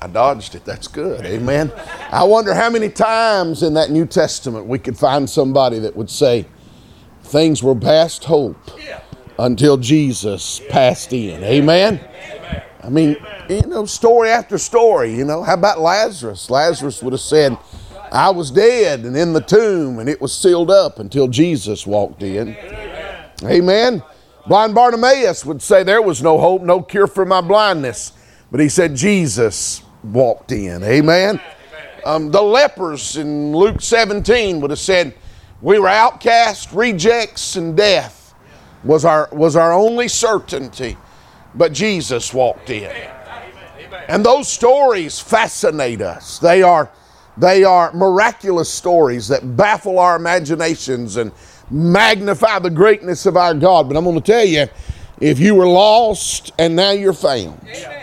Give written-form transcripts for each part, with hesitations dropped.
I dodged it. That's good. Amen. I wonder how many times in that New Testament we could find somebody that would say, things were past hope until Jesus passed in. Amen. I mean, story after story, How about Lazarus? Lazarus would have said, I was dead and in the tomb, and it was sealed up until Jesus walked in. Amen. Blind Bartimaeus would say, there was no hope, no cure for my blindness. But he said, Jesus walked in. Amen. The lepers in Luke 17 would have said, we were outcasts, rejects, and death was our only certainty. But Jesus walked in. And those stories fascinate us. They are miraculous stories that baffle our imaginations and magnify the greatness of our God. But I'm going to tell you, if you were lost and now you're found,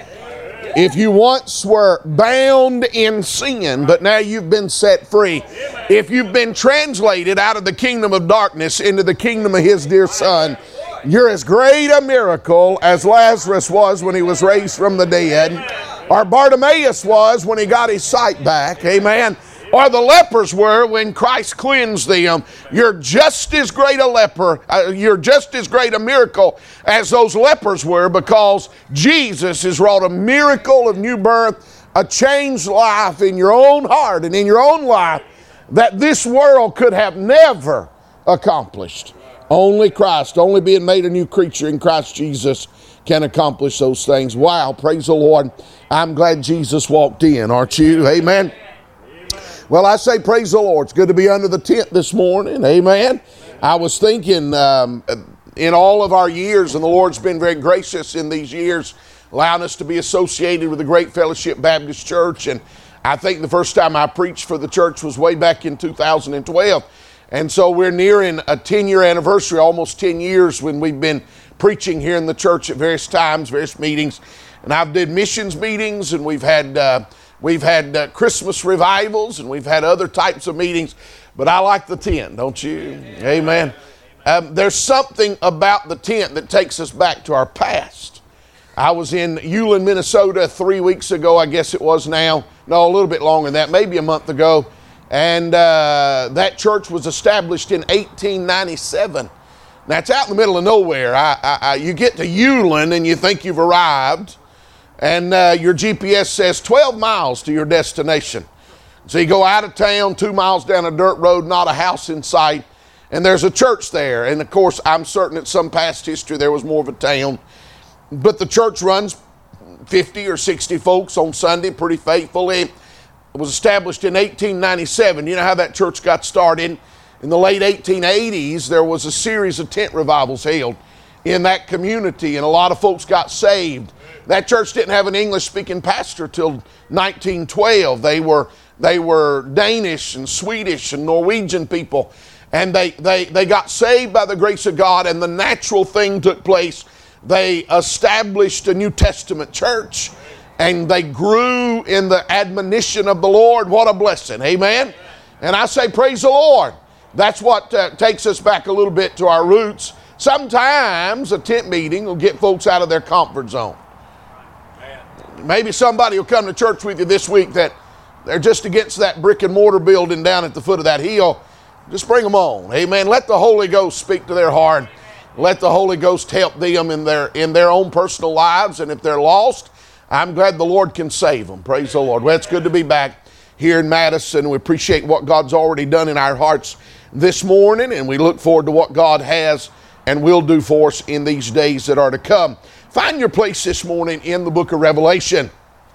if you once were bound in sin, but now you've been set free, if you've been translated out of the kingdom of darkness into the kingdom of His dear Son, you're as great a miracle as Lazarus was when he was raised from the dead, or Bartimaeus was when he got his sight back. Amen. Or the lepers were when Christ cleansed them. You're just as great a leper, you're just as great a miracle as those lepers were, because Jesus has wrought a miracle of new birth, a changed life in your own heart and in your own life that this world could have never accomplished. Only Christ, only being made a new creature in Christ Jesus can accomplish those things. Wow, praise the Lord. I'm glad Jesus walked in, aren't you? Amen. Well, I say praise the Lord. It's good to be under the tent this morning. Amen. I was thinking in all of our years, and the Lord's been very gracious in these years, allowing us to be associated with the Great Fellowship Baptist Church. And I think the first time I preached for the church was way back in 2012. And so we're nearing a 10-year anniversary, almost 10 years when we've been preaching here in the church at various times, various meetings. And I've did missions meetings, and we've had Christmas revivals, and we've had other types of meetings. But I like the tent, don't you? Amen. There's something about the tent that takes us back to our past. I was in Ulen, Minnesota 3 weeks ago, I guess it was now. No, a little bit longer than that, maybe a month ago. And that church was established in 1897. Now, it's out in the middle of nowhere. You get to Ulen and you think you've arrived, and your GPS says 12 miles to your destination. So you go out of town, 2 miles down a dirt road, not a house in sight, and there's a church there. And of course, I'm certain at some past history there was more of a town. But the church runs 50 or 60 folks on Sunday pretty faithfully. It was established in 1897. You know how that church got started? In the late 1880s, there was a series of tent revivals held in that community, and a lot of folks got saved. That church didn't have an English-speaking pastor till 1912. They were Danish and Swedish and Norwegian people, and they got saved by the grace of God, and the natural thing took place. They established a New Testament church, and they grew in the admonition of the Lord. What a blessing. Amen. And I say praise the Lord. That's what takes us back a little bit to our roots. Sometimes a tent meeting will get folks out of their comfort zone. Maybe somebody will come to church with you this week that they're just against that brick and mortar building down at the foot of that hill. Just bring them on. Amen. Let the Holy Ghost speak to their heart. Let the Holy Ghost help them in their own personal lives. And if they're lost, I'm glad the Lord can save them. Praise the Lord. Well, it's good to be back here in Madison. We appreciate what God's already done in our hearts this morning, and we look forward to what God has and will do for us in these days that are to come. Find your place this morning in the book of Revelation.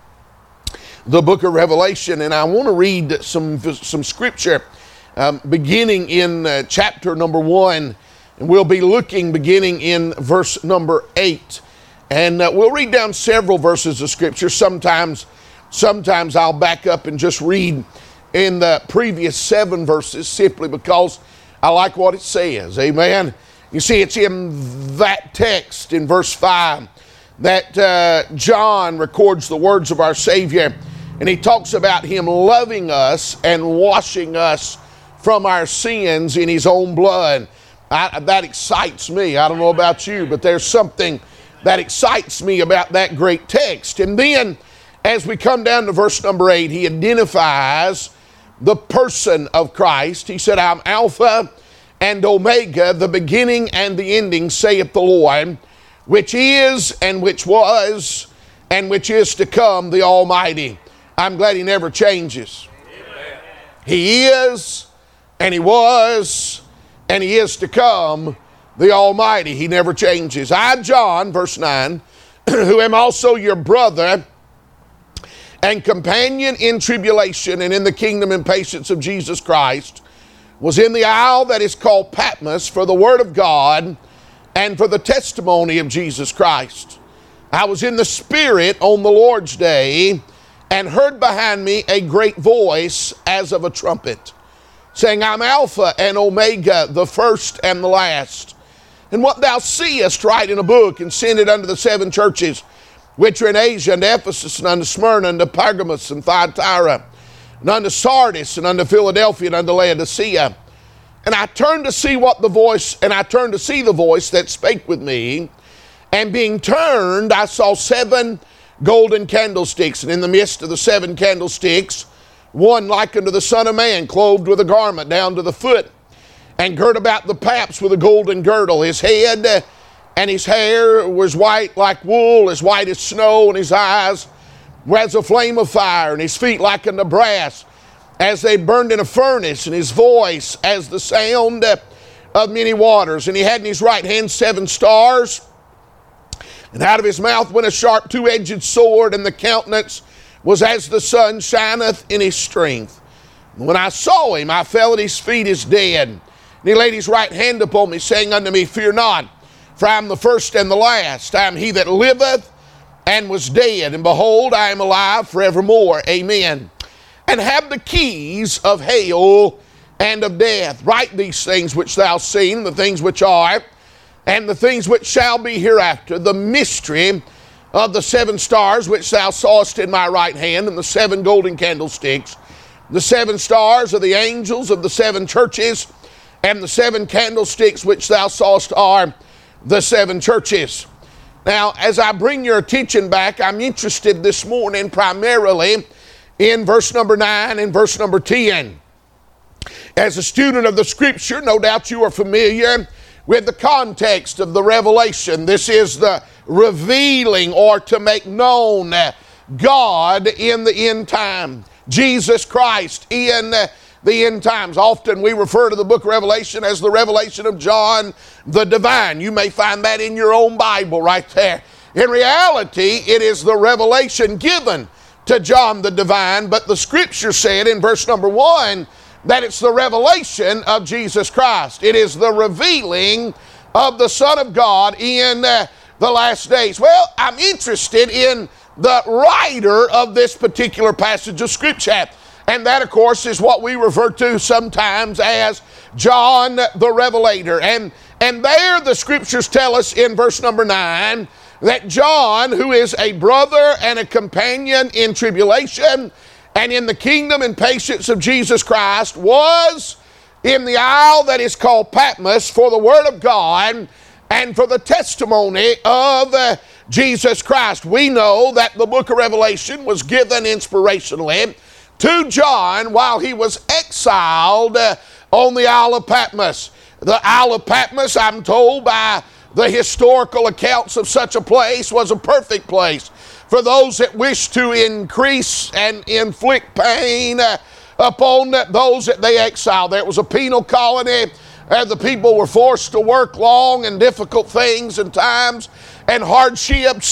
The book of Revelation, and I want to read some scripture beginning in chapter number 1, and we'll be looking beginning in verse number 8. And we'll read down several verses of scripture. Sometimes I'll back up and just read in the previous 7 verses simply because I like what it says. Amen. You see, it's in that text in verse 5 that John records the words of our Savior, and he talks about him loving us and washing us from our sins in his own blood. That excites me. I don't know about you, but there's something that excites me about that great text. And then as we come down to verse number 8, he identifies the person of Christ. He said, I'm Alpha and Omega, the beginning and the ending, saith the Lord, which is and which was and which is to come, the Almighty. I'm glad he never changes. Amen. He is, and he was, and he is to come, the Almighty. He never changes. I, John, verse 9, who am also your brother and companion in tribulation and in the kingdom and patience of Jesus Christ, was in the isle that is called Patmos for the word of God and for the testimony of Jesus Christ. I was in the Spirit on the Lord's day and heard behind me a great voice as of a trumpet, saying, I'm Alpha and Omega, the first and the last. And what thou seest, write in a book and send it unto the 7 churches which are in Asia, and Ephesus, and unto Smyrna, and unto Pergamos, and Thyatira, and unto Sardis, and unto Philadelphia, and unto Laodicea. And I turned to see the voice that spake with me. And being turned, I saw 7 golden candlesticks, and in the midst of the 7 candlesticks, one like unto the Son of Man, clothed with a garment down to the foot, and girt about the paps with a golden girdle. His head and his hair was white like wool, as white as snow, and his eyes were as a flame of fire, and his feet like unto brass, as they burned in a furnace, and his voice as the sound of many waters. And he had in his right hand 7 stars, and out of his mouth went a sharp 2-edged sword, and the countenance was as the sun shineth in his strength. And when I saw him, I fell at his feet as dead. And he laid his right hand upon me, saying unto me, Fear not, for I am the first and the last. I am he that liveth and was dead, and behold, I am alive forevermore. Amen. And have the keys of hell and of death. Write these things which thou hast seen, the things which are, and the things which shall be hereafter, the mystery of the 7 stars which thou sawest in my right hand, and the 7 golden candlesticks. The 7 stars are the angels of the 7 churches, and the 7 candlesticks which thou sawest are the 7 churches. Now, as I bring your attention back, I'm interested this morning primarily in verse number 9 and verse number 10. As a student of the Scripture, no doubt you are familiar with the context of the revelation. This is the revealing or to make known God in the end time. Jesus Christ in the end times. Often we refer to the book of Revelation as the revelation of John the Divine. You may find that in your own Bible right there. In reality, it is the revelation given to John the Divine, but the Scripture said in verse number 1 that it's the revelation of Jesus Christ. It is the revealing of the Son of God in the last days. Well, I'm interested in the writer of this particular passage of Scripture. And that, of course, is what we refer to sometimes as John the Revelator. And there the Scriptures tell us in verse number 9 that John, who is a brother and a companion in tribulation and in the kingdom and patience of Jesus Christ, was in the isle that is called Patmos for the word of God and for the testimony of Jesus Christ. We know that the book of Revelation was given inspirationally to John while he was exiled on the Isle of Patmos. The Isle of Patmos, I'm told by the historical accounts of such a place, was a perfect place for those that wish to increase and inflict pain upon those that they exiled. There was a penal colony. The people were forced to work long and difficult things and times and hardships.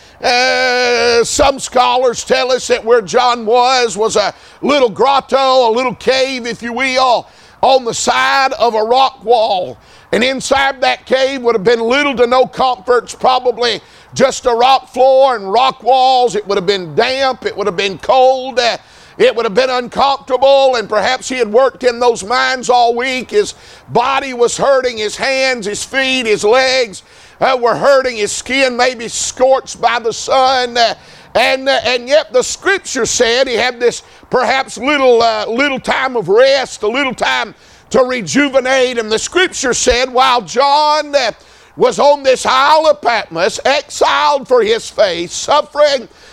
Some scholars tell us that where John was a little grotto, a little cave, if you will, on the side of a rock wall. And inside that cave would have been little to no comforts, probably just a rock floor and rock walls. It would have been damp. It would have been cold. It would have been uncomfortable, and perhaps he had worked in those mines all week. His body was hurting, his hands, his feet, his legs were hurting, his skin may be scorched by the sun. And yet the Scripture said he had this perhaps little time of rest, a little time to rejuvenate. And the Scripture said while John was on this Isle of Patmos, exiled for his faith, suffering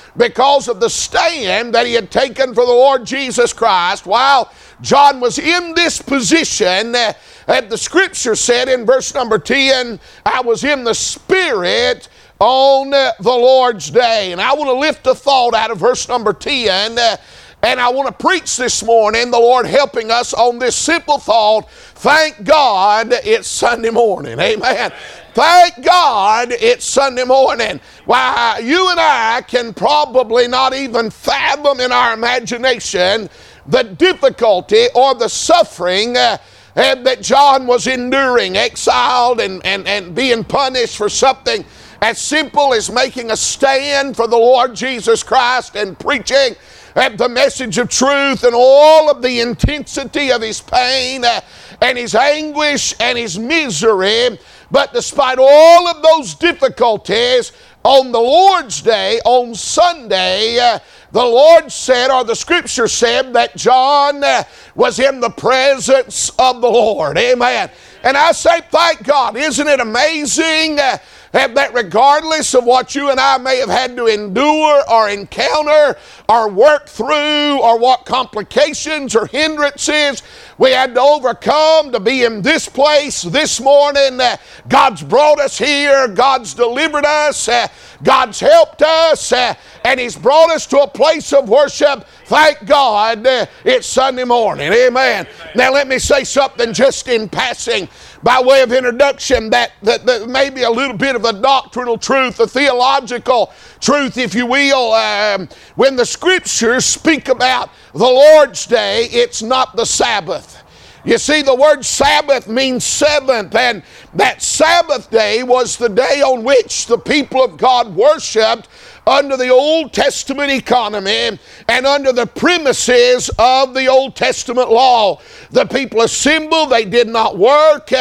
because of the stand that he had taken for the Lord Jesus Christ. While John was in this position, the scripture said in verse number 10, I was in the Spirit on the Lord's day. And I want to lift a thought out of verse number 10, and I want to preach this morning, the Lord helping us on this simple thought. Thank God it's Sunday morning. Amen. Thank God it's Sunday morning. Why, you and I can probably not even fathom in our imagination the difficulty or the suffering that John was enduring, exiled and being punished for something as simple as making a stand for the Lord Jesus Christ and preaching the message of truth, and all of the intensity of his pain and his anguish and his misery. But despite all of those difficulties, on the Lord's day, on Sunday, the Lord said, or the scripture said, that John was in the presence of the Lord. Amen. And I say, thank God. Isn't it amazing that regardless of what you and I may have had to endure or encounter or work through, or what complications or hindrances we had to overcome to be in this place this morning, God's brought us here, God's delivered us, God's helped us, and He's brought us to a place of worship. Thank God it's Sunday morning. Amen. Now let me say something just in passing by way of introduction that may be a little bit of a doctrinal truth, a theological truth, if you will. When the scriptures speak about the Lord's day, it's not the Sabbath. You see, the word Sabbath means seventh, and that Sabbath day was the day on which the people of God worshiped under the Old Testament economy and under the premises of the Old Testament law. The people assembled, they did not work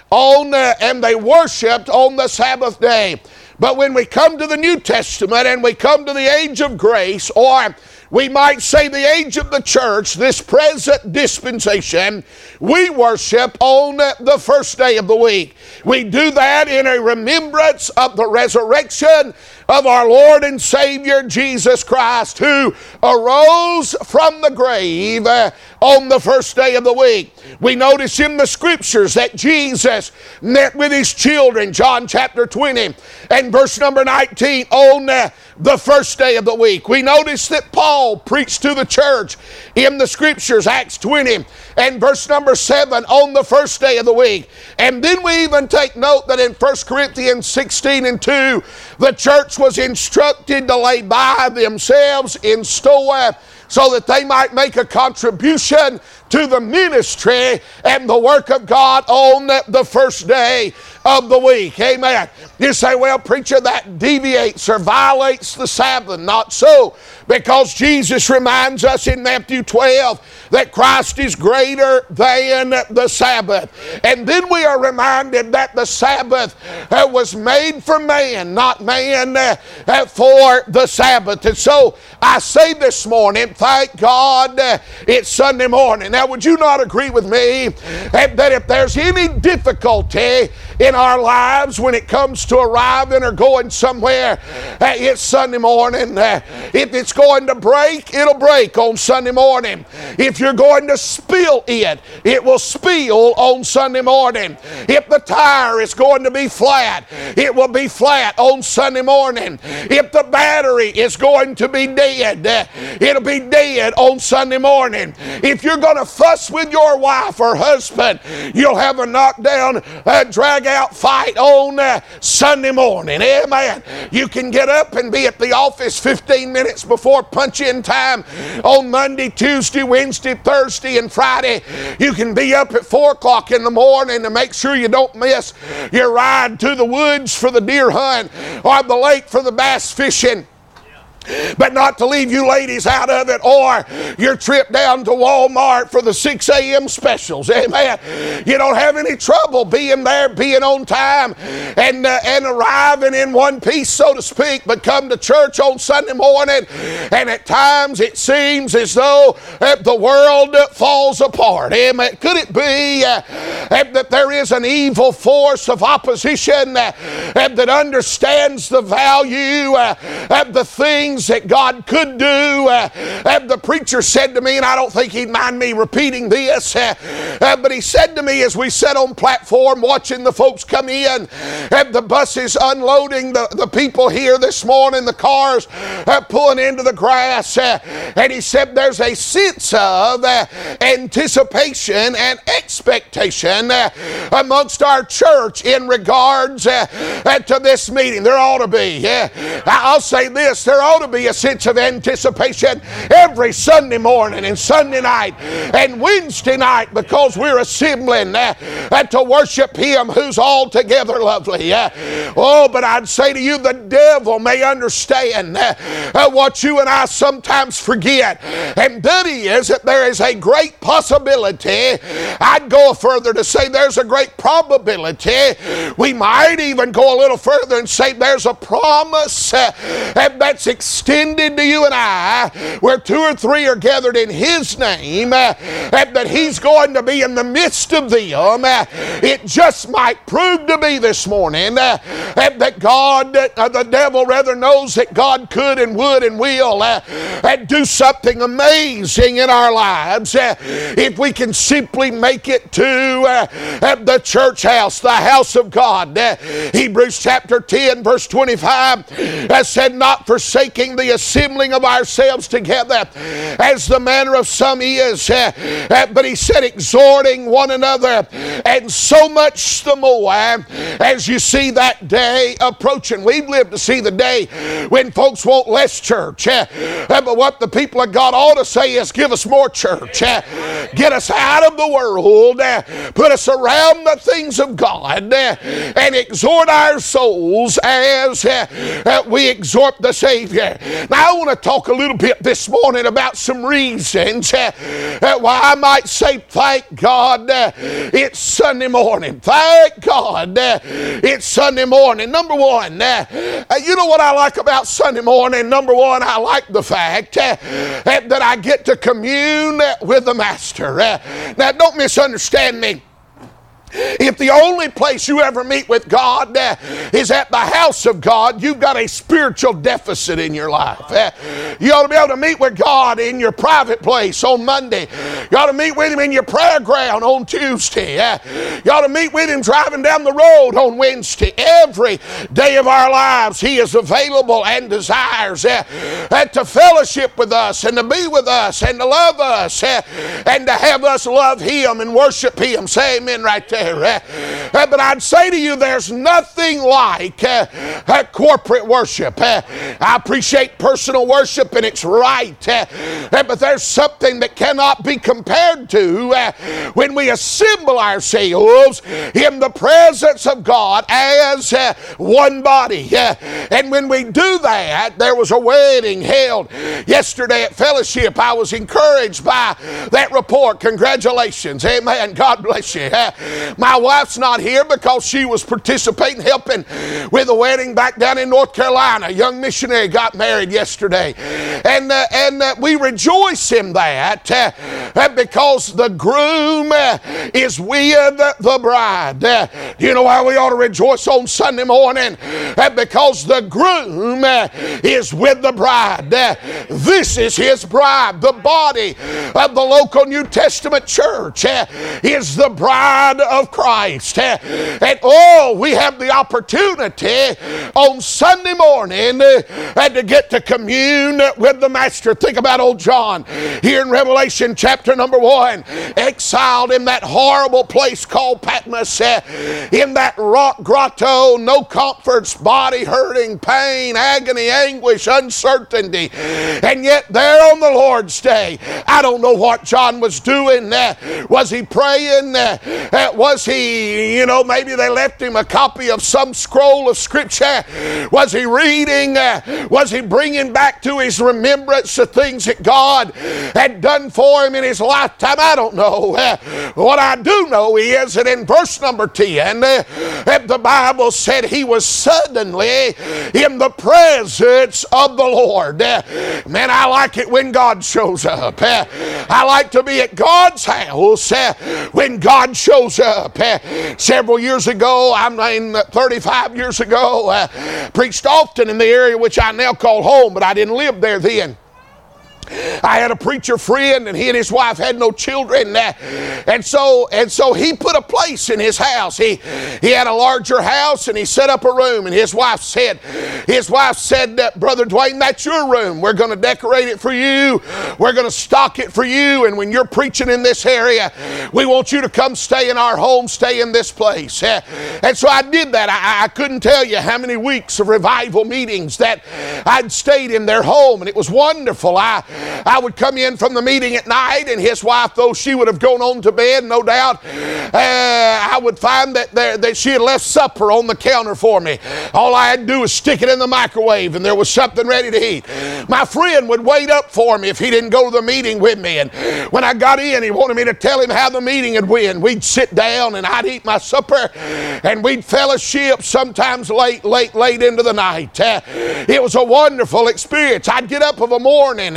and they worshiped on the Sabbath day. But when we come to the New Testament and we come to the age of grace, or we might say the age of the church, this present dispensation, we worship on the first day of the week. We do that in a remembrance of the resurrection of our Lord and Savior Jesus Christ, who arose from the grave on the first day of the week. We notice in the scriptures that Jesus met with his children, John chapter 20 and verse number 19, on the first day of the week. We notice that Paul preached to the church in the scriptures, Acts 20 and verse number 7, on the first day of the week. And then we even take note that in 1 Corinthians 16 and 2, the church was instructed to lay by themselves in store so that they might make a contribution to the ministry and the work of God on the first day of the week. Amen. You say, well, preacher, that deviates or violates the Sabbath. Not so, because Jesus reminds us in Matthew 12 that Christ is greater than the Sabbath. And then we are reminded that the Sabbath was made for man, not man for the Sabbath. And so I say this morning, thank God it's Sunday morning. Now, would you not agree with me that if there's any difficulty in our lives when it comes to arriving or going somewhere, it's Sunday morning. If it's going to break, it'll break on Sunday morning. If you're going to spill it, it will spill on Sunday morning. If the tire is going to be flat, it will be flat on Sunday morning. If the battery is going to be dead, it'll be dead on Sunday morning. If you're going to fuss with your wife or husband, you'll have a knockdown, drag-out fight on Sunday morning. Amen. You can get up and be at the office 15 minutes before punch-in time on Monday, Tuesday, Wednesday, Thursday, and Friday. You can be up at 4 o'clock in the morning to make sure you don't miss your ride to the woods for the deer hunt or the lake for the bass fishing. But not to leave you ladies out of it, or your trip down to Walmart for the 6 a.m. specials. Amen. You don't have any trouble being there, being on time, and arriving in one piece, so to speak, but come to church on Sunday morning, and at times it seems as though the world falls apart. Amen. Could it be that there is an evil force of opposition that understands the value of the things things that God could do. The preacher said to me, and I don't think he'd mind me repeating this, but he said to me as we sat on platform watching the folks come in, the buses unloading the people here this morning, the cars pulling into the grass, and he said there's a sense of anticipation and expectation amongst our church in regards to this meeting. There ought to be. I'll say this, there ought to be a sense of anticipation every Sunday morning and Sunday night and Wednesday night, because we're assembling to worship Him who's altogether lovely. But I'd say to you, the devil may understand what you and I sometimes forget, and that is that there is a great possibility, I'd go further to say there's a great probability, we might even go a little further and say there's a promise that's extended to you and I, where 2 or 3 are gathered in His name, that He's going to be in the midst of them. It just might prove to be this morning that God, the devil rather, knows that God could and would and will do something amazing in our lives if we can simply make it to the church house, the house of God. Hebrews chapter 10 verse 25 said, not forsaking the assembling of ourselves together as the manner of some is, but he said exhorting one another, and so much the more as you see that day approaching. We've lived to see the day when folks want less church, but what the people of God ought to say is, give us more church, get us out of the world, put us around the things of God, and exhort our souls as we exhort the Savior. Now I want to talk a little bit this morning about some reasons why I might say thank God it's Sunday morning. Thank God it's Sunday morning. Number one, you know what I like about Sunday morning? Number one, I like the fact that I get to commune with the Master. Now don't misunderstand me. If the only place you ever meet with God is at the house of God, you've got a spiritual deficit in your life. You ought to be able to meet with God in your private place on Monday. You ought to meet with Him in your prayer ground on Tuesday. You ought to meet with Him driving down the road on Wednesday. Every day of our lives He is available and desires to fellowship with us and to be with us and to love us and to have us love Him and worship Him. Say amen right there. But I'd say to you, there's nothing like corporate worship. I appreciate personal worship, and it's right. But there's something that cannot be compared to when we assemble ourselves in the presence of God as one body. And when we do that, there was a wedding held yesterday at Fellowship. I was encouraged by that report. Congratulations. Amen. God bless you. My wife's not here because she was participating, helping with a wedding back down in North Carolina. A young missionary got married yesterday. And we rejoice in that because the groom is with the bride. You know why we ought to rejoice on Sunday morning? Because the groom is with the bride. This is his bride. The body of the local New Testament church is the bride of Christ. And we have the opportunity on Sunday morning to get to commune with the Master. Think about old John here in Revelation chapter number 1, exiled in that horrible place called Patmos, in that rock grotto, no comforts, body hurting, pain, agony, anguish, uncertainty. And yet there on the Lord's day, I don't know what John was doing. Was he praying? Was he, maybe they left him a copy of some scroll of Scripture? Was he reading? Was he bringing back to his remembrance the things that God had done for him in his lifetime, I don't know. What I do know is that in verse number 10, the Bible said he was suddenly in the presence of the Lord. Man, I like it when God shows up. I like to be at God's house when God shows up. Several years ago, 35 years ago, preached often in the area which I now call home, but I didn't live there then. I had a preacher friend, and he and his wife had no children, and so he put a place in his house. He had a larger house, and he set up a room. And his wife said, Brother Dwayne, that's your room. We're going to decorate it for you. We're going to stock it for you. And when you're preaching in this area, we want you to come stay in our home, stay in this place. And so I did that. I couldn't tell you how many weeks of revival meetings that I'd stayed in their home, and it was wonderful. I would come in from the meeting at night, and his wife, though she would have gone on to bed, no doubt, I would find that she had left supper on the counter for me. All I had to do was stick it in the microwave, and there was something ready to eat. My friend would wait up for me if he didn't go to the meeting with me, and when I got in, he wanted me to tell him how the meeting had went. We'd sit down, and I'd eat my supper, and we'd fellowship sometimes late into the night. It was a wonderful experience. I'd get up of a morning,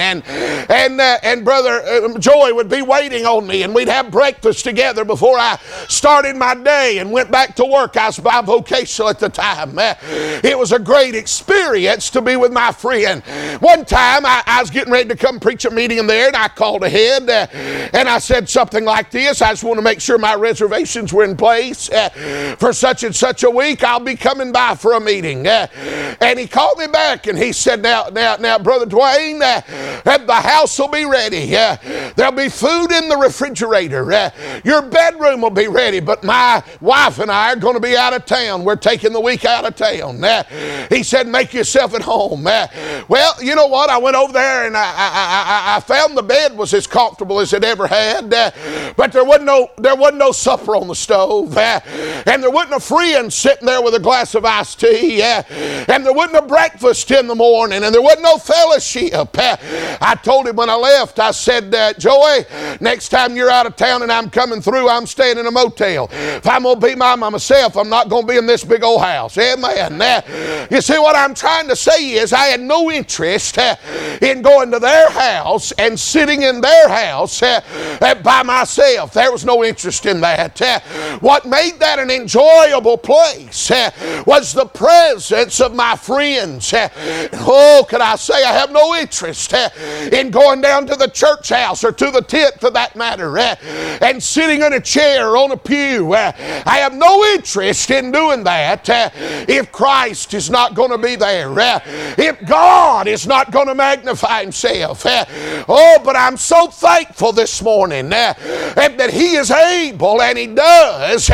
and Brother Joey would be waiting on me, and we'd have breakfast together before I started my day and went back to work. I was bivocational at the time. It was a great experience to be with my friend. One time I was getting ready to come preach a meeting in there, and I called ahead and I said something like this: I just want to make sure my reservations were in place for such and such a week. I'll be coming by for a meeting. And he called me back, and he said, now, Brother Dwayne, the house will be ready. There'll be food in the refrigerator. Your bedroom will be ready, but my wife and I are going to be out of town. We're taking the week out of town. He said, make yourself at home. Well, you know what? I went over there, and I found the bed was as comfortable as it ever had, but there wasn't no supper on the stove, and there wasn't a friend sitting there with a glass of iced tea, and there wasn't a breakfast in the morning, and there wasn't no fellowship. I told him when I left, I said, Joey, next time you're out of town and I'm coming through, I'm staying in a motel. If I'm going to be by myself, I'm not going to be in this big old house. Amen. You see, what I'm trying to say is I had no interest in going to their house and sitting in their house by myself. There was no interest in that. What made that an enjoyable place was the presence of my friends. Oh, could I say I have no interest in going down to the church house or to the tent for that matter and sitting in a chair or on a pew. I have no interest in doing that if Christ is not going to be there, if God is not going to magnify himself. Oh, but I'm so thankful this morning that he is able, and he does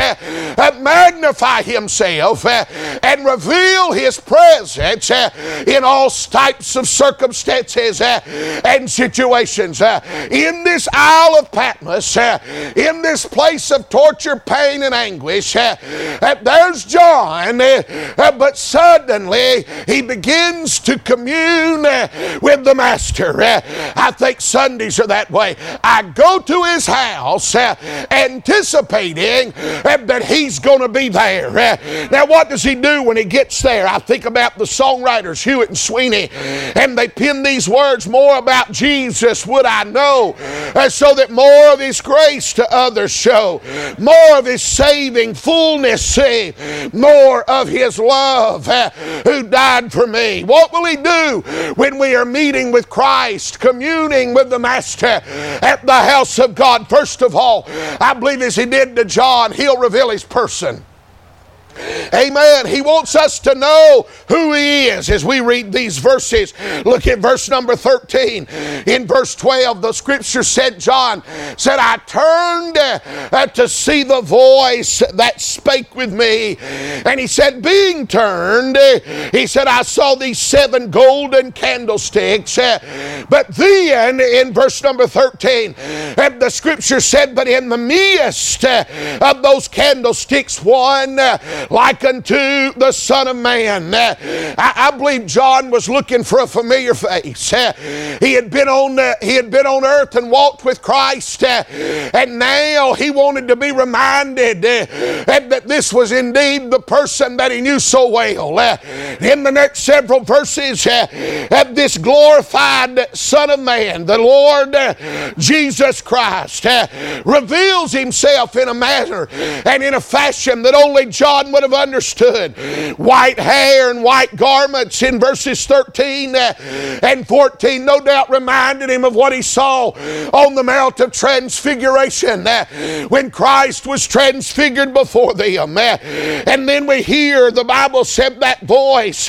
magnify himself and reveal his presence in all types of circumstances and situations. In this Isle of Patmos, in this place of torture, pain, and anguish, there's John, but suddenly he begins to commune with the Master. I think Sundays are that way. I go to his house anticipating that he's going to be there. Now, what does he do when he gets there? I think about the songwriters, Hewitt and Sweeney, and they pen these words, more about Jesus would I know, so that more of his grace to others show, more of his saving fullness see, more of his love who died for me. What will he do when we are meeting with Christ, communing with the Master at the house of God? First of all, I believe as he did to John, he'll reveal his person. Amen. He wants us to know who he is as we read these verses. Look at verse number 13. In verse 12, the scripture said, John said, I turned to see the voice that spake with me. And he said, being turned, he said, I saw these 7 golden candlesticks. But then in verse number 13, the scripture said, but in the midst of those candlesticks, one like unto the Son of Man. I believe John was looking for a familiar face. He had been on earth and walked with Christ, and now he wanted to be reminded that this was indeed the person that he knew so well. In the next several verses, this glorified Son of Man, the Lord Jesus Christ, reveals himself in a manner and in a fashion that only John would have understood. White hair and white garments in verses 13 and 14 no doubt reminded him of what he saw on the Mount of Transfiguration when Christ was transfigured before them. And then we hear the Bible said that voice.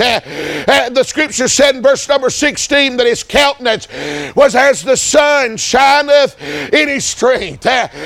The scripture said in verse number 16 that his countenance was as the sun shineth in his strength.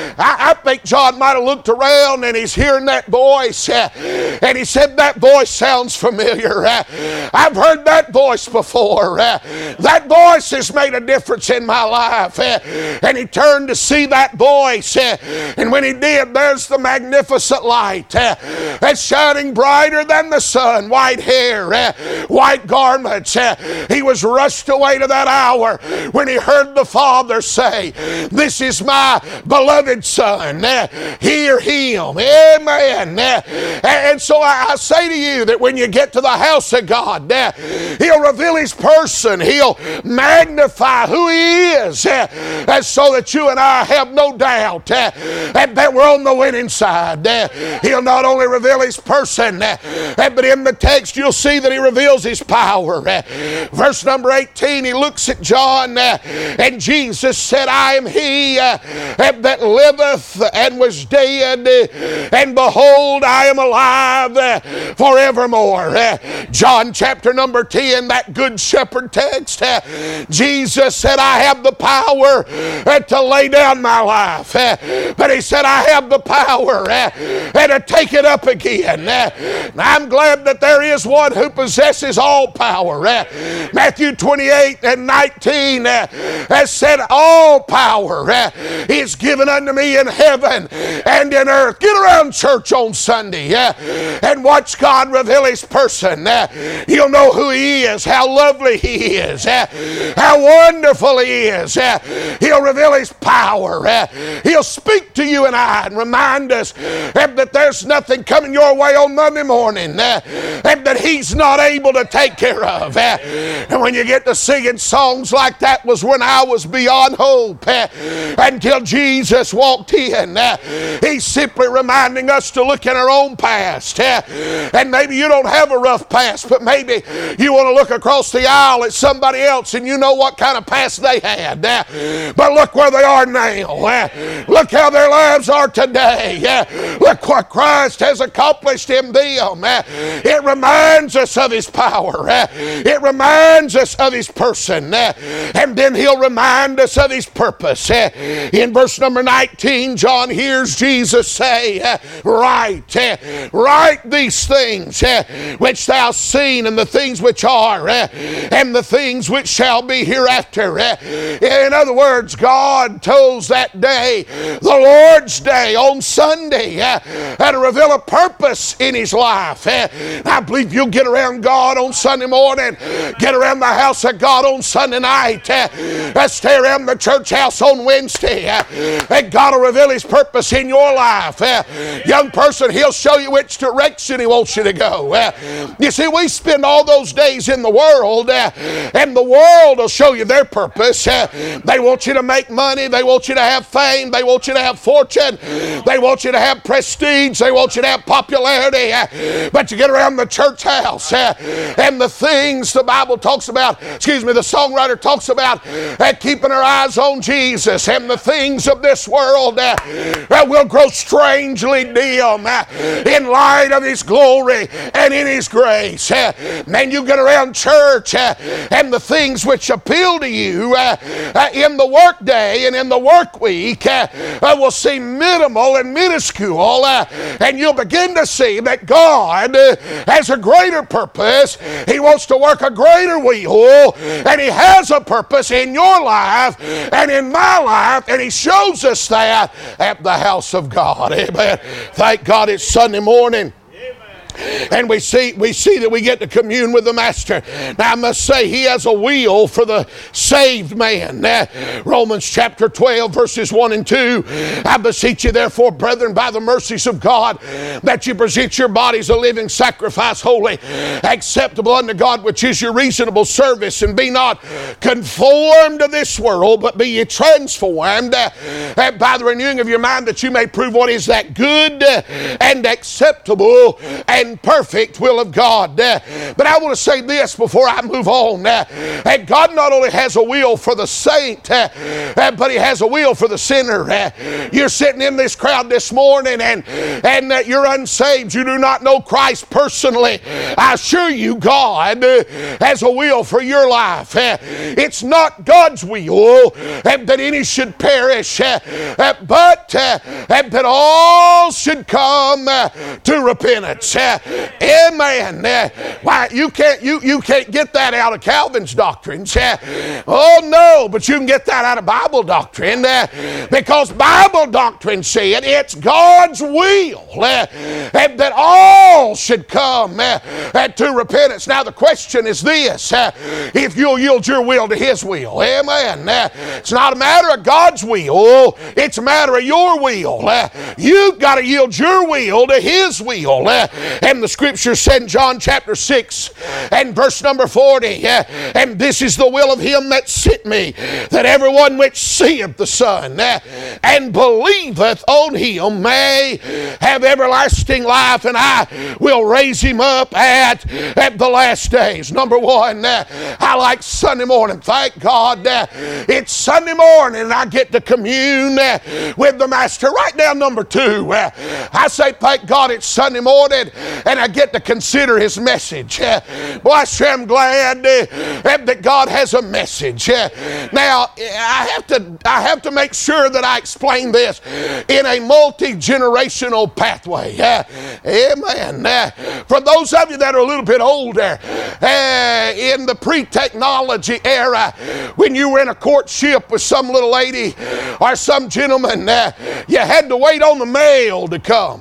I think John might have looked around and he's hearing that voice, and he said, that voice sounds familiar. I've heard that voice before. That voice has made a difference in my life. And he turned to see that voice, and when he did, there's the magnificent light that's shining brighter than the sun. White hair, white garments. He was rushed away to that hour when he heard the Father say, this is my beloved Son. Hear him. Amen. And so I say to you that when you get to the house of God, he'll reveal his person. He'll magnify who he is, and so that you and I have no doubt that we're on the winning side. He'll not only reveal his person, but in the text you'll see that he reveals his power. Verse number 18, he looks at John, and Jesus said, I am he that liveth and was dead, and behold, I am alive forevermore. John chapter number 10, that good shepherd text, Jesus said, I have the power to lay down my life, but he said, I have the power to take it up again. I'm glad that there is one who possesses all power. Matthew 28 and 19 has said, all power is given unto me in heaven and in earth. Get around church on Sunday and watch God reveal his person. You'll know who he is, how lovely he is, how wonderful he is. He'll reveal his power. He'll speak to you and I and remind us that there's nothing coming your way on Monday morning and that he's not able to take care of. And when you get to singing songs like that was when I was beyond hope until Jesus walked in. He's simply reminding us to look in our own past. And maybe you don't have a rough past, but maybe you want to look across the aisle at somebody else and you know what kind of past they had. But look where they are now. Look how their lives are today. Look what Christ has accomplished in them. It reminds us of his power. It reminds us of his person. And then he'll remind us of his purpose. In verse number 19, John hears Jesus say, write these things which thou hast seen, and the things which are, and the things which shall be hereafter. In other words, God chose that day, the Lord's Day, on Sunday, to reveal a purpose in his life. I believe you'll get around God on Sunday morning, get around the house of God on Sunday night, stay around the church house on Wednesday, and God will reveal his purpose in your life. Young person, he'll show you which direction he wants you to go. You see, we spend all those days in the world, and the world will show you their purpose. They want you to make money. They want you to have fame. They want you to have fortune. They want you to have prestige. They want you to have popularity. But you get around the church house, and the things the Bible talks about, the songwriter talks about, keeping our eyes on Jesus, and the things of this world will grow strangely dim in light of his glory and in his grace. Man, you get around church, and the things which appeal to you in the work day and in the work week will seem minimal and minuscule, and you'll begin to see that God has a greater purpose. He wants to work a greater will, and he has a purpose in your life and in my life, and he shows us that at the house of God. Amen. Thank God it's Sunday morning. And we see that we get to commune with the Master. Now I must say, He has a will for the saved man. Romans chapter 12 verses 1 and 2. I beseech you therefore, brethren, by the mercies of God, that you present your bodies a living sacrifice, holy, acceptable unto God, which is your reasonable service. And be not conformed to this world, but be ye transformed by the renewing of your mind, that you may prove what is that good and acceptable and perfect will of God. But I want to say this before I move on. God not only has a will for the saint, but He has a will for the sinner. You're sitting in this crowd this morning and you're unsaved. You do not know Christ personally. I assure you, God has a will for your life. It's not God's will that any should perish, but that all should come to repentance. Amen. Why, you can't get that out of Calvin's doctrines. Oh no, but you can get that out of Bible doctrine, because Bible doctrine said it's God's will that all should come to repentance. Now the question is this: if you'll yield your will to His will. Amen. It's not a matter of God's will, it's a matter of your will. You've got to yield your will to His will. And the scripture said in John chapter 6 and verse number 40, and this is the will of Him that sent me, that everyone which seeth the Son and believeth on Him may have everlasting life, and I will raise him up at the last days. Number one, I like Sunday morning. Thank God it's Sunday morning and I get to commune with the Master. Write down number two. I say thank God it's Sunday morning and I get to consider His message. Boy, I sure am glad that God has a message. Now, I have to make sure that I explain this in a multi-generational pathway. Amen. For those of you that are a little bit older, in the pre-technology era, when you were in a courtship with some little lady or some gentleman, you had to wait on the mail to come.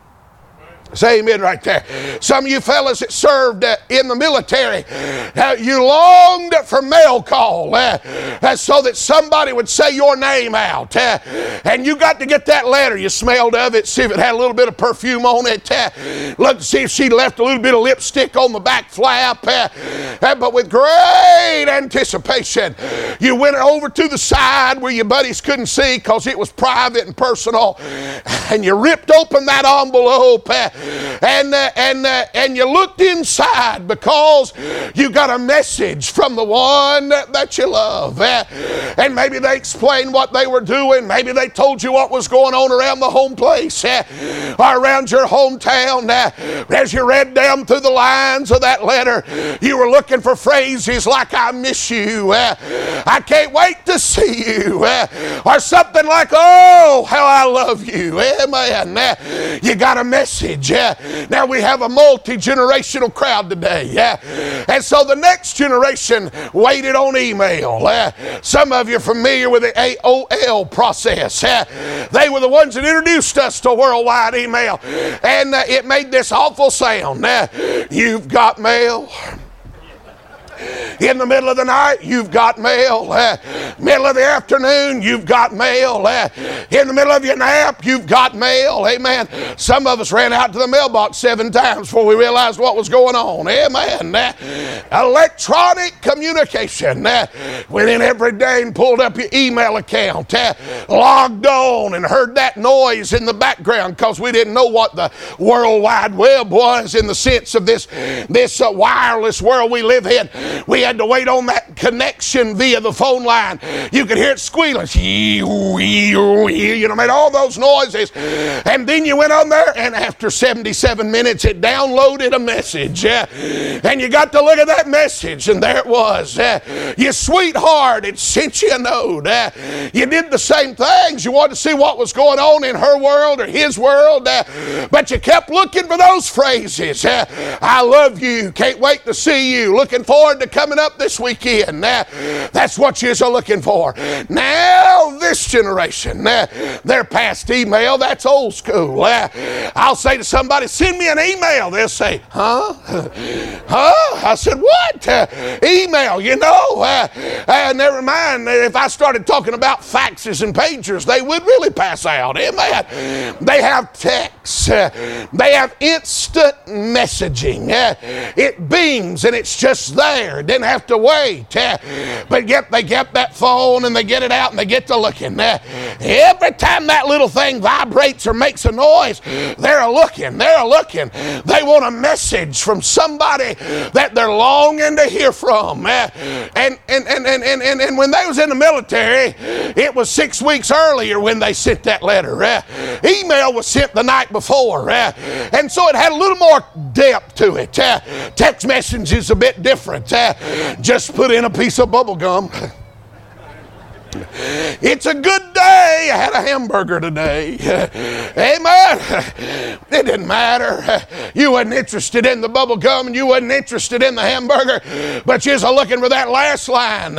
Say amen right there. Some of you fellas that served in the military, you longed for mail call so that somebody would say your name out. And you got to get that letter. You smelled of it, see if it had a little bit of perfume on it. Look to see if she left a little bit of lipstick on the back flap. But with great anticipation, you went over to the side where your buddies couldn't see because it was private and personal. And you ripped open that envelope. And you looked inside because you got a message from the one that you love. And maybe they explained what they were doing. Maybe they told you what was going on around the home place or around your hometown. As you read down through the lines of that letter, you were looking for phrases like, I miss you, I can't wait to see you, or something like, oh, how I love you. Amen. You got a message. Now we have a multi-generational crowd today. And so the next generation waited on email. Some of you are familiar with the AOL process. They were the ones that introduced us to worldwide email. And it made this awful sound. You've got mail. In the middle of the night, you've got mail. Middle of the afternoon, you've got mail. In the middle of your nap, you've got mail. Amen. Some of us ran out to the mailbox 7 times before we realized what was going on. Amen. Electronic communication. Went in every day and pulled up your email account. Logged on and heard that noise in the background because we didn't know what the World Wide Web was in the sense of this wireless world we live in. We had to wait on that connection via the phone line. You could hear it squealing. You know, made all those noises. And then you went on there, and after 77 minutes, it downloaded a message. And you got to look at that message, and there it was. Your sweetheart had sent you a note. You did the same things. You wanted to see what was going on in her world or his world, but you kept looking for those phrases. I love you. Can't wait to see you. Looking forward to coming up this weekend. That's what you're looking for. Now this generation, they're past email. That's old school. I'll say to somebody, send me an email. They'll say, huh? I said, what? Email, you know. Never mind. If I started talking about faxes and pagers, they would really pass out. Amen. They have texts. They have instant messaging. It beams and it's just there. Didn't have to wait. But yet they get that phone and they get it out and they get to looking. Every time that little thing vibrates or makes a noise, they're looking. They want a message from somebody that they're longing to hear from. And when they was in the military, it was 6 weeks earlier when they sent that letter. Email was sent the night before. And so it had a little more depth to it. Text message is a bit different. Just put in a piece of bubble gum. It's a good day. I had a hamburger today. Amen. It didn't matter. You wasn't interested in the bubble gum and you wasn't interested in the hamburger, but you was looking for that last line.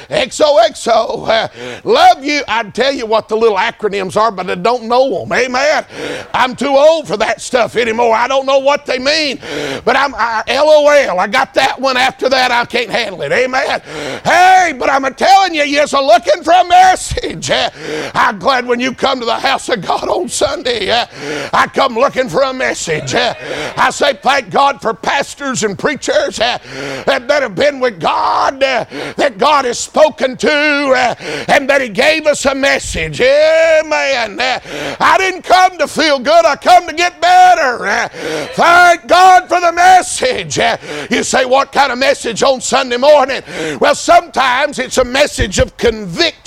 XOXO. Love you. I'd tell you what the little acronyms are, but I don't know them. Amen. I'm too old for that stuff anymore. I don't know what they mean, but LOL. I got that one. After that, I can't handle it. Amen. Hey, but I'm telling you, you're looking for a message. I'm glad when you come to the house of God on Sunday, I come looking for a message. I say thank God for pastors and preachers that have been with God, that God has spoken to, and that He gave us a message. Amen. I didn't come to feel good. I come to get better. Thank God for the message. You say, what kind of message on Sunday morning? Well, sometimes it's a message of conviction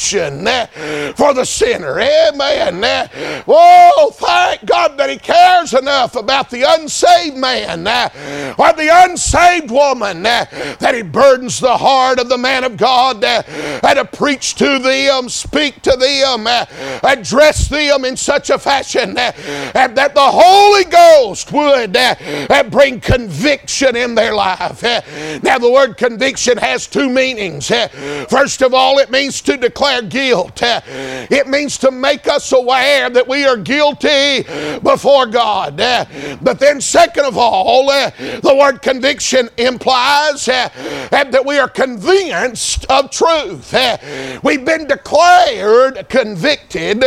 for the sinner. Amen. Oh, thank God that He cares enough about the unsaved man or the unsaved woman that He burdens the heart of the man of God to preach to them, speak to them, address them in such a fashion that the Holy Ghost would bring conviction in their life. Now, the word conviction has two meanings. First of all, it means to declare guilt. It means to make us aware that we are guilty before God. But then second of all, the word conviction implies that we are convinced of truth. We've been declared convicted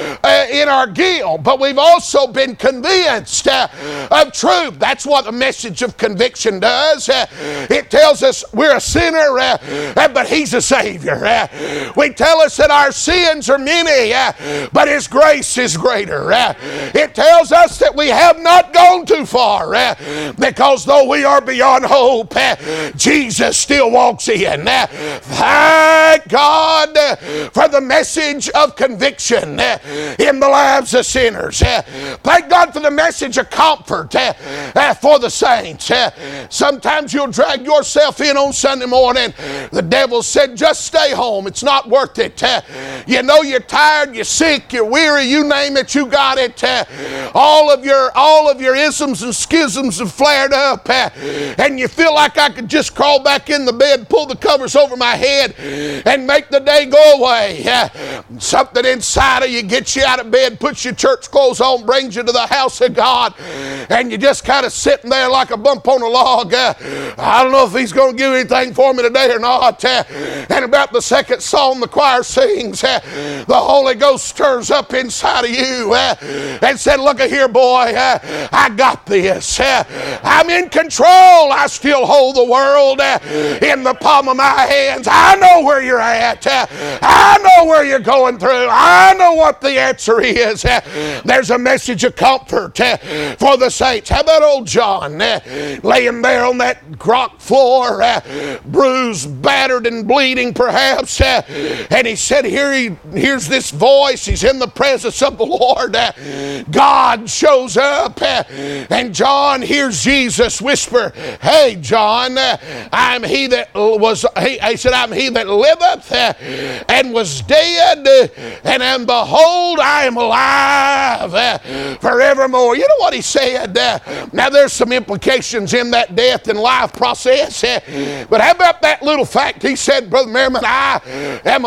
in our guilt, but we've also been convinced of truth. That's what the message of conviction does. It tells us we're a sinner, but He's a Savior. We tell us that our sins are many, but His grace is greater. It tells us that we have not gone too far, because though we are beyond hope, Jesus still walks in. Thank God for the message of conviction in the lives of sinners. Thank God for the message of comfort for the saints. Sometimes you'll drag yourself in on Sunday morning. The devil said, just stay home. It's not worth it. You know you're tired, you're sick, you're weary, you name it, you got it. All of your isms and schisms have flared up, and you feel like I could just crawl back in the bed, pull the covers over my head, and make the day go away. Something inside of you gets you out of bed, puts your church clothes on, brings you to the house of God, and you're just kind of sitting there like a bump on a log. I don't know if He's going to give anything for me today or not. And about the second song the choir sings, the Holy Ghost stirs up inside of you and said, look here, boy, I got this. I'm in control. I still hold the world in the palm of my hands. I know where you're at. I know where you're going through. I know what the answer is. There's a message of comfort for the saints. How about old John laying there on that rock floor, bruised, battered, and bleeding perhaps, and he said, here's this voice. He's in the presence of the Lord. God shows up, and John hears Jesus whisper, hey, John, I'm he that liveth and was dead, and behold, I am alive forevermore. You know what he said? Now there's some implications in that death and life process, but how about that little fact? He said, Brother Merriman, I am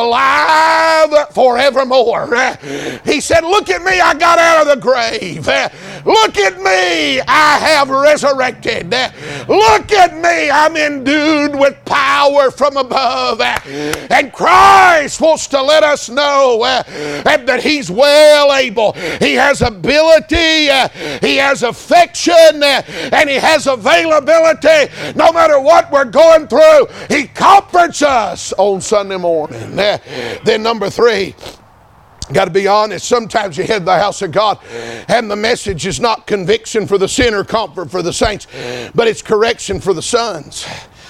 alive forevermore. He said, look at me, I got out of the grave. Look at me, I have resurrected. Look at me, I'm endued with power from above. And Christ wants to let us know that He's well able. He has ability, He has affection, and He has availability. No matter what we're going through, He comforts us on Sunday morning. Then number 3, got to be honest, sometimes you head to the house of God and the message is not conviction for the sinner, comfort for the saints, but it's correction for the sons.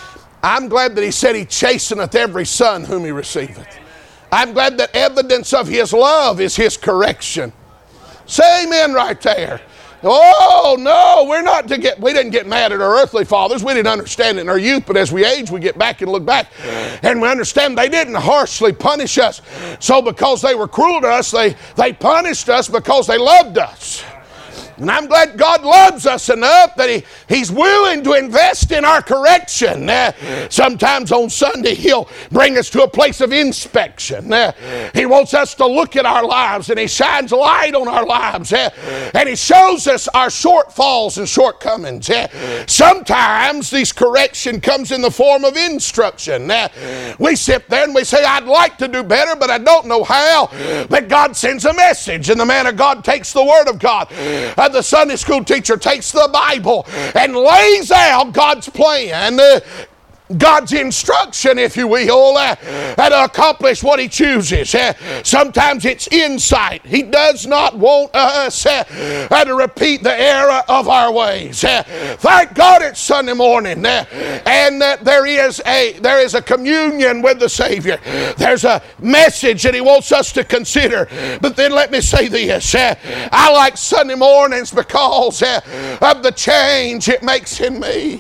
I'm glad that He said He chasteneth every son whom He receiveth. I'm glad that evidence of His love is His correction. Say amen right there. Oh, no, we didn't get mad at our earthly fathers. We didn't understand it in our youth, but as we age, we get back and look back. And we understand they didn't harshly punish us. So because they were cruel to us, they punished us because they loved us. And I'm glad God loves us enough that He's willing to invest in our correction. Sometimes on Sunday He'll bring us to a place of inspection. He wants us to look at our lives, and He shines light on our lives. And He shows us our shortfalls and shortcomings. Sometimes this correction comes in the form of instruction. We sit there and we say, I'd like to do better, but I don't know how. But God sends a message, and the man of God takes the Word of God. The Sunday school teacher takes the Bible and lays out God's plan, God's instruction, if you will, to accomplish what He chooses. Sometimes it's insight. He does not want us to repeat the error of our ways. Thank God it's Sunday morning, and there is a communion with the Savior. There's a message that He wants us to consider. But then let me say this. I like Sunday mornings because of the change it makes in me.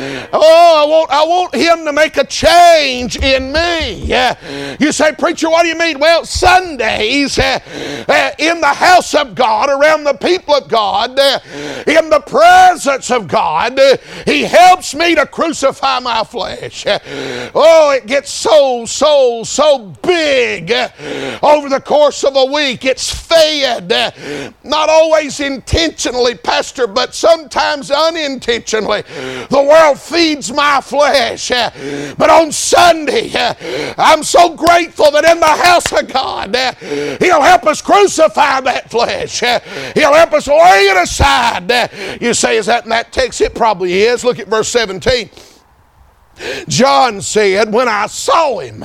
Oh, I want Him to make a change in me. You say, preacher, what do you mean? Well, Sundays in the house of God, around the people of God, in the presence of God, He helps me to crucify my flesh. Oh, it gets so big over the course of a week. It's fed, not always intentionally, Pastor, but sometimes unintentionally. The world feeds my flesh. But on Sunday, I'm so grateful that in the house of God, He'll help us crucify that flesh. He'll help us lay it aside. You say, is that in that text? It probably is. Look at verse 17. John said, when I saw Him,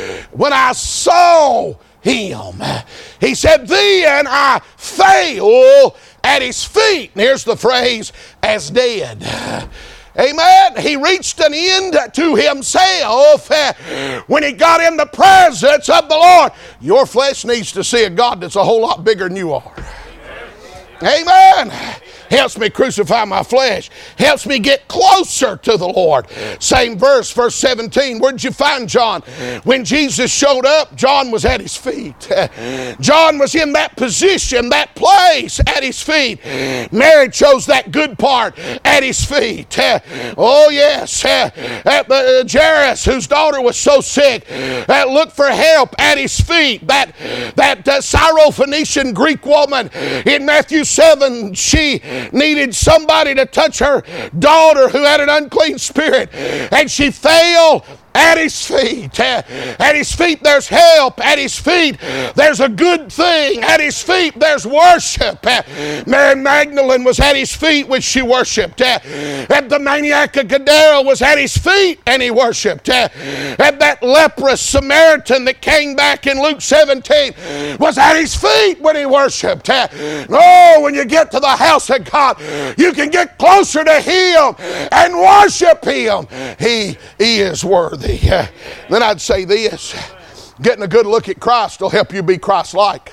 he said, then I fell at His feet. And here's the phrase, as dead. Amen. He reached an end to himself when he got in the presence of the Lord. Your flesh needs to see a God that's a whole lot bigger than you are. Amen. Helps me crucify my flesh. Helps me get closer to the Lord. Same verse 17. Where did you find John? When Jesus showed up, John was at His feet. John was in that position, that place at His feet. Mary chose that good part at His feet. Oh yes. Jairus, whose daughter was so sick, looked for help at His feet. That Syrophoenician Greek woman in Matthew 7, she needed somebody to touch her daughter who had an unclean spirit, and she fell at His feet. At His feet there's help. At His feet there's a good thing. At His feet there's worship. Mary Magdalene was at His feet when she worshiped. And the maniac of Gadara was at His feet and he worshiped. And that leprous Samaritan that came back in Luke 17 was at His feet when he worshiped. Oh, when you get to the house of God, you can get closer to Him and worship Him. He is worthy. Then I'd say this, getting a good look at Christ will help you be Christ-like.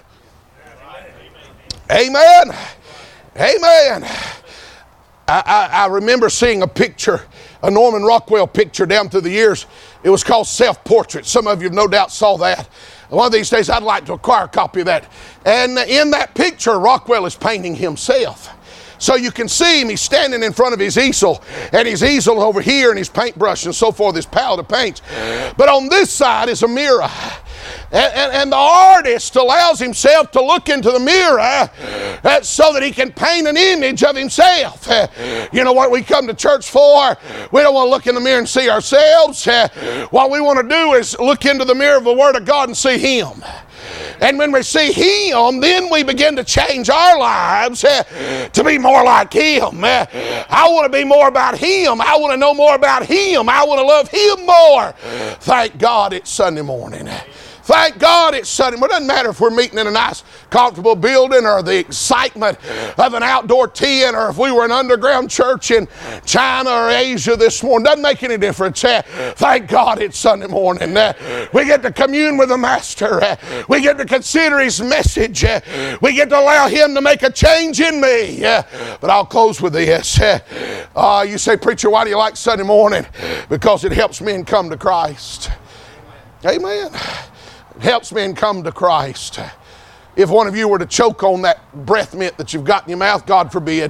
Amen. Amen. I remember seeing a picture, a Norman Rockwell picture down through the years, It was called Self-Portrait. Some of you no doubt saw that. One of these days I'd like to acquire a copy of that. And in that picture, Rockwell is painting himself. So you can see him, he's standing in front of his easel, and his easel over here and his paintbrush and so forth, his palette of paints. But on this side is a mirror. And the artist allows himself to look into the mirror so that he can paint an image of himself. You know what we come to church for? We don't want to look in the mirror and see ourselves. What we want to do is look into the mirror of the Word of God and see Him. And when we see Him, then we begin to change our lives to be more like Him. I want to be more about Him. I want to know more about Him. I want to love Him more. Thank God it's Sunday morning. Thank God it's Sunday. It doesn't matter if we're meeting in a nice, comfortable building or the excitement of an outdoor tent or if we were an underground church in China or Asia this morning. Doesn't make any difference. Thank God it's Sunday morning. We get to commune with the Master. We get to consider His message. We get to allow Him to make a change in me. But I'll close with this. You say, preacher, why do you like Sunday morning? Because it helps men come to Christ. Amen. It helps men come to Christ. If one of you were to choke on that breath mint that you've got in your mouth, God forbid.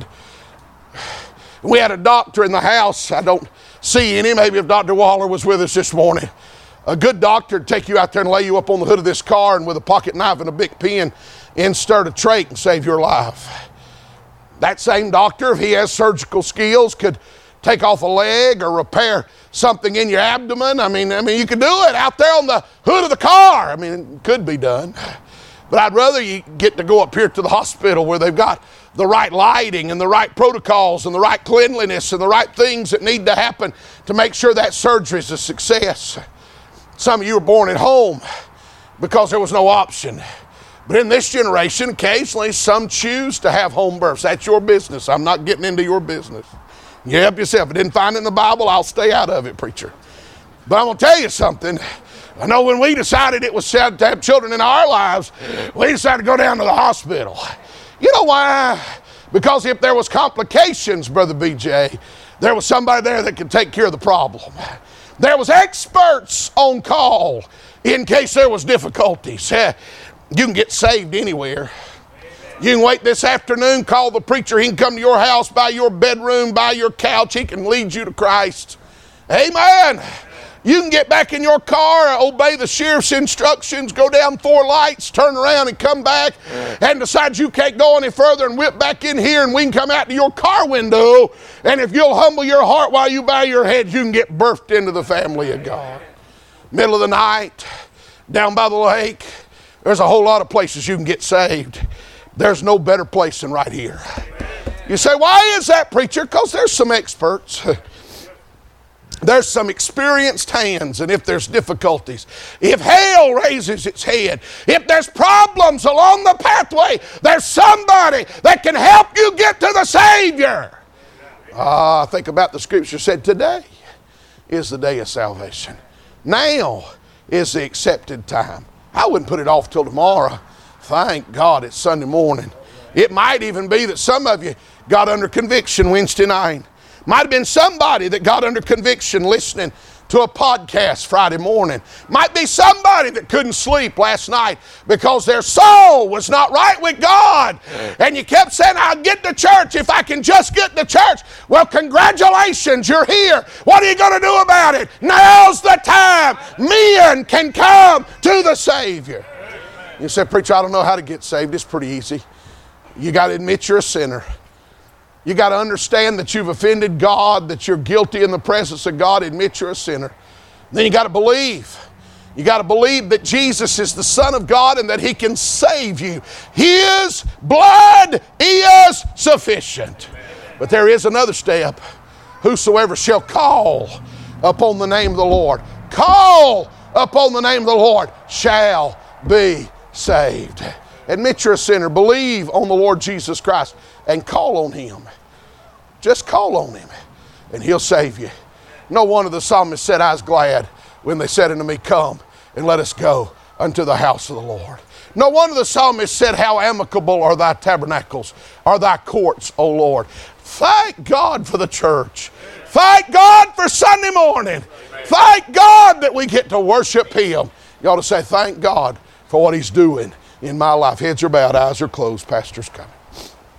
We had a doctor in the house. I don't see any. Maybe if Dr. Waller was with us this morning. A good doctor would take you out there and lay you up on the hood of this car and with a pocket knife and a big pen insert a trach and save your life. That same doctor, if he has surgical skills, could take off a leg or repair something in your abdomen. I mean, you could do it out there on the hood of the car. I mean, it could be done. But I'd rather you get to go up here to the hospital where they've got the right lighting and the right protocols and the right cleanliness and the right things that need to happen to make sure that surgery is a success. Some of you were born at home because there was no option. But in this generation, occasionally some choose to have home births. That's your business. I'm not getting into your business. You help yourself. If I didn't find it in the Bible, I'll stay out of it, preacher. But I'm going to tell you something. I know when we decided it was sad to have children in our lives, we decided to go down to the hospital. You know why? Because if there was complications, Brother BJ, there was somebody there that could take care of the problem. There was experts on call in case there was difficulties. You can get saved anywhere. You can wait this afternoon, call the preacher. He can come to your house, by your bedroom, by your couch. He can lead you to Christ. Amen. You can get back in your car, obey the sheriff's instructions, go down 4 lights, turn around and come back and decide you can't go any further and whip back in here and we can come out to your car window. And if you'll humble your heart while you bow your head, you can get birthed into the family of God. Middle of the night, down by the lake, there's a whole lot of places you can get saved. There's no better place than right here. You say, why is that, preacher? Because there's some experts. There's some experienced hands, and if there's difficulties, if hell raises its head, if there's problems along the pathway, there's somebody that can help you get to the Savior. Think about the scripture said, today is the day of salvation. Now is the accepted time. I wouldn't put it off till tomorrow. Thank God it's Sunday morning. It might even be that some of you got under conviction Wednesday night. Might have been somebody that got under conviction listening to a podcast Friday morning. Might be somebody that couldn't sleep last night because their soul was not right with God. And you kept saying, I'll get to church if I can just get to church. Well, congratulations, you're here. What are you going to do about it? Now's the time. Men can come to the Savior. You say, preacher, I don't know how to get saved. It's pretty easy. You got to admit you're a sinner. You got to understand that you've offended God, that you're guilty in the presence of God. Admit you're a sinner. Then you got to believe. You got to believe that Jesus is the Son of God and that He can save you. His blood is sufficient. But there is another step. Whosoever shall call upon the name of the Lord, call upon the name of the Lord, shall be saved. Admit you're a sinner. Believe on the Lord Jesus Christ and call on Him. Just call on Him and He'll save you. No one of the psalmists said, I was glad when they said unto me, come and let us go unto the house of the Lord. No one of the psalmists said, how amicable are thy tabernacles, are thy courts, O Lord. Thank God for the church. Thank God for Sunday morning. Thank God that we get to worship Him. You ought to say, thank God for what He's doing in my life. Heads are bowed, eyes are closed. Pastor's coming.